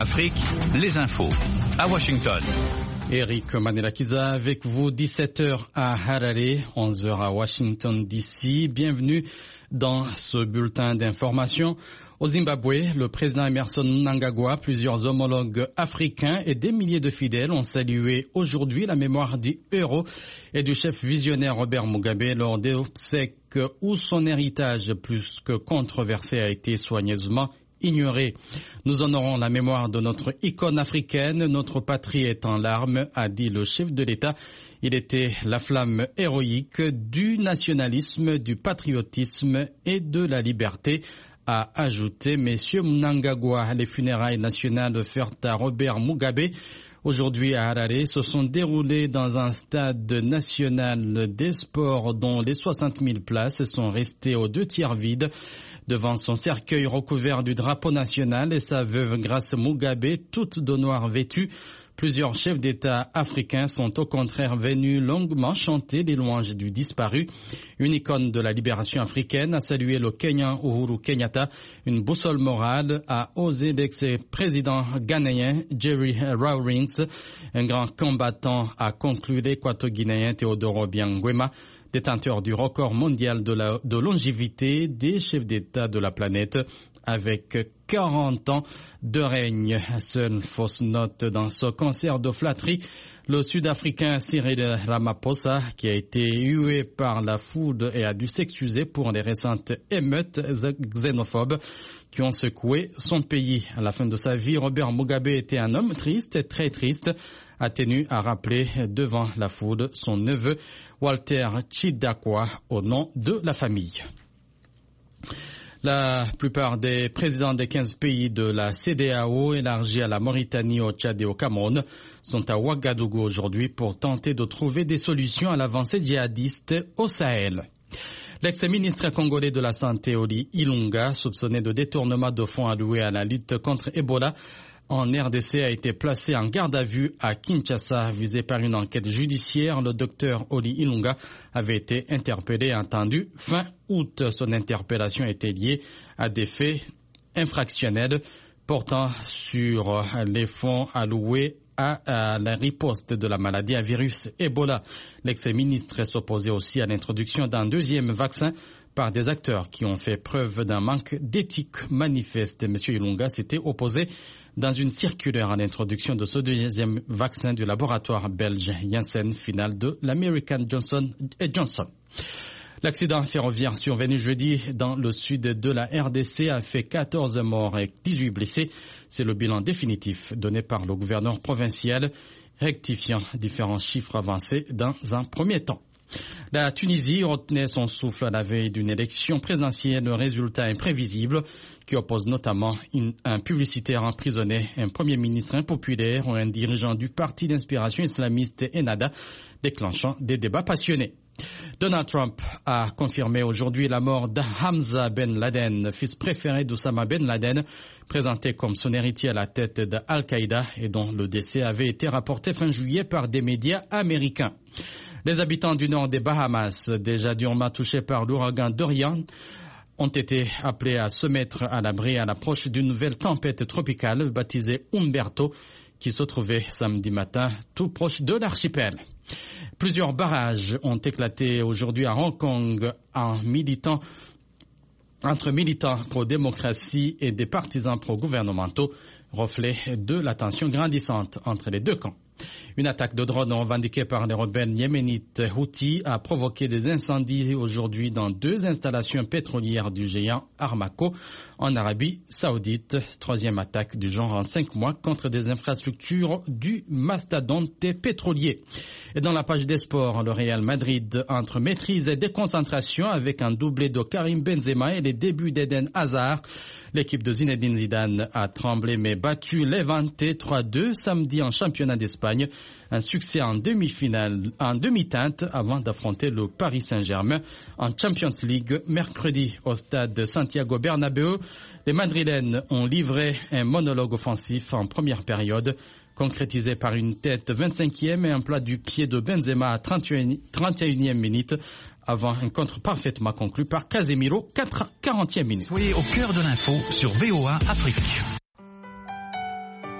Afrique, les infos à Washington. Eric Manelakiza avec vous, 17h à Harare, 11h à Washington DC. Bienvenue dans ce bulletin d'information. Au Zimbabwe, le président Emmerson Mnangagwa, plusieurs homologues africains et des milliers de fidèles ont salué aujourd'hui la mémoire du héros et du chef visionnaire Robert Mugabe lors des obsèques où son héritage plus que controversé a été soigneusement ignoré. Nous honorons la mémoire de notre icône africaine, notre patrie est en larmes, a dit le chef de l'État. Il était la flamme héroïque du nationalisme, du patriotisme et de la liberté, a ajouté M. Mnangagwa. Les funérailles nationales faites à Robert Mugabe aujourd'hui à Harare se sont déroulées dans un stade national des sports dont les 60 000 places sont restées aux 2/3 vides. Devant son cercueil recouvert du drapeau national et sa veuve Grace Mugabe, toutes de noir vêtues, plusieurs chefs d'État africains sont au contraire venus longuement chanter les louanges du disparu. Une icône de la libération africaine a salué le Kenyan Uhuru Kenyatta. Une boussole morale a osé l'ex-président ghanéen Jerry Rawlings. Un grand combattant a conclu l'équato-guinéen Théodore Obiang Nguema, détenteur du record mondial de longévité des chefs d'État de la planète, avec 40 ans de règne. Seule fausse note dans ce concert de flatterie, le Sud-Africain Cyril Ramaphosa, qui a été hué par la foule et a dû s'excuser pour les récentes émeutes xénophobes qui ont secoué son pays. À la fin de sa vie, Robert Mugabe était un homme triste, très triste, a tenu à rappeler devant la foule son neveu Walter Chidakwa au nom de la famille. La plupart des présidents des 15 pays de la CEDEAO élargis à la Mauritanie, au Tchad et au Cameroun sont à Ouagadougou aujourd'hui pour tenter de trouver des solutions à l'avancée djihadiste au Sahel. L'ex-ministre congolais de la Santé, Oli Ilunga, soupçonné de détournement de fonds alloués à la lutte contre Ebola en RDC, a été placé en garde à vue à Kinshasa, visé par une enquête judiciaire. Le docteur Oli Ilunga avait été interpellé et entendu fin août. Son interpellation était liée à des faits infractionnels portant sur les fonds alloués à la riposte de la maladie à virus Ebola. L'ex-ministre s'opposait aussi à l'introduction d'un deuxième vaccin par des acteurs qui ont fait preuve d'un manque d'éthique manifeste. M. Ilunga s'était opposé dans une circulaire à l'introduction de ce deuxième vaccin du laboratoire belge Janssen, final de l'American Johnson & Johnson. L'accident ferroviaire survenu jeudi dans le sud de la RDC a fait 14 morts et 18 blessés. C'est le bilan définitif donné par le gouverneur provincial, rectifiant différents chiffres avancés dans un premier temps. La Tunisie retenait son souffle à la veille d'une élection présidentielle, résultat imprévisible qui oppose notamment un publicitaire emprisonné, un premier ministre impopulaire ou un dirigeant du parti d'inspiration islamiste Ennahda, déclenchant des débats passionnés. Donald Trump a confirmé aujourd'hui la mort d'Hamza Ben Laden, fils préféré d'Oussama Ben Laden, présenté comme son héritier à la tête d'Al-Qaïda et dont le décès avait été rapporté fin juillet par des médias américains. Les habitants du nord des Bahamas, déjà durement touchés par l'ouragan Dorian, ont été appelés à se mettre à l'abri à l'approche d'une nouvelle tempête tropicale baptisée Umberto, qui se trouvait samedi matin tout proche de l'archipel. Plusieurs barrages ont éclaté aujourd'hui à Hong Kong entre militants pro-démocratie et des partisans pro-gouvernementaux, reflet de la tension grandissante entre les deux camps. Une attaque de drone revendiquée par les rebelles yéménites Houthis a provoqué des incendies aujourd'hui dans 2 installations pétrolières du géant Aramco en Arabie Saoudite. 3e attaque du genre en 5 mois contre des infrastructures du mastodonte pétrolier. Et dans la page des sports, le Real Madrid entre maîtrise et déconcentration avec un doublé de Karim Benzema et les débuts d'Eden Hazard. L'équipe de Zinedine Zidane a tremblé mais battu Levante 3-2 samedi en championnat d'Espagne. Un succès en demi-teinte avant d'affronter le Paris Saint-Germain en Champions League mercredi au stade Santiago Bernabéu. Les Madrilènes ont livré un monologue offensif en première période, concrétisé par une tête 25e et un plat du pied de Benzema à 31e minute, avant un contre parfaitement conclu par Casemiro, 40e minute. Soyez au cœur de l'info sur VOA Afrique.